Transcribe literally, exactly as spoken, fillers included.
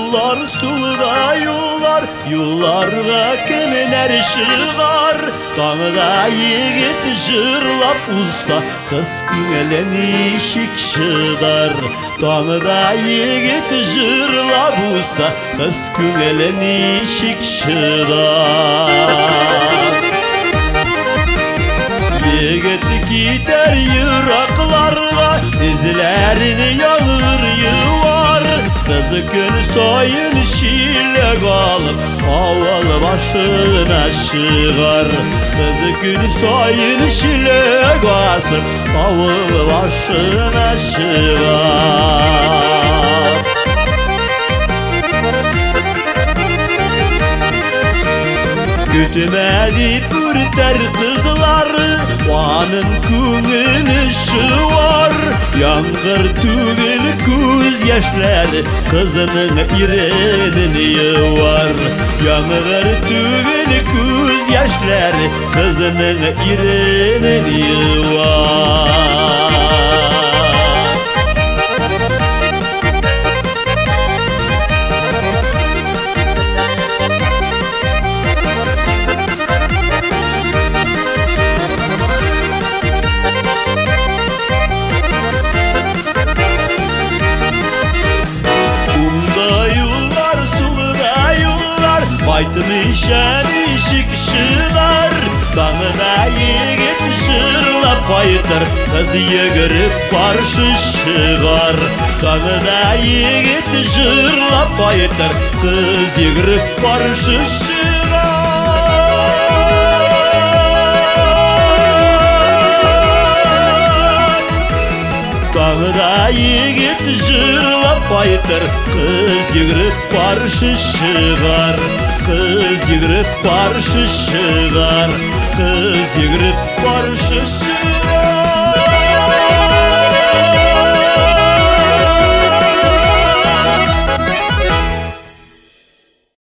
yollar sulda yollar, yollarga kimler şığar. Dağda yigit jırlap usta, kız küngelen işik şıdar. Dağda yigit jırlap usta, kız küngelen işik şıdar. Yigit gider yıraklarga, izlerini yağır yuvar. Kızı gün soyun şile kalıp, aval başına şığar. Kızı gün soyun şile kalıp, aval başına şığar. Gütmedi pürter kızları, Vanın küngünü şıvar. Yangır tügül küz yaşları, kızının irenini yıvar. Yangır tügül küz yaşları, kızının irenini yıvar. Baytmışan işik şılar, dağına yigit jırlap baytır, kız yigirip barşı şıgar. Dağına yigit jırlap baytır, kız yigirip barşı şıgar. Dağda yigit jırlap baytır, kız yigirip barşı şıgar. Kız yigirip barşı şıgar, kız yigirip barşı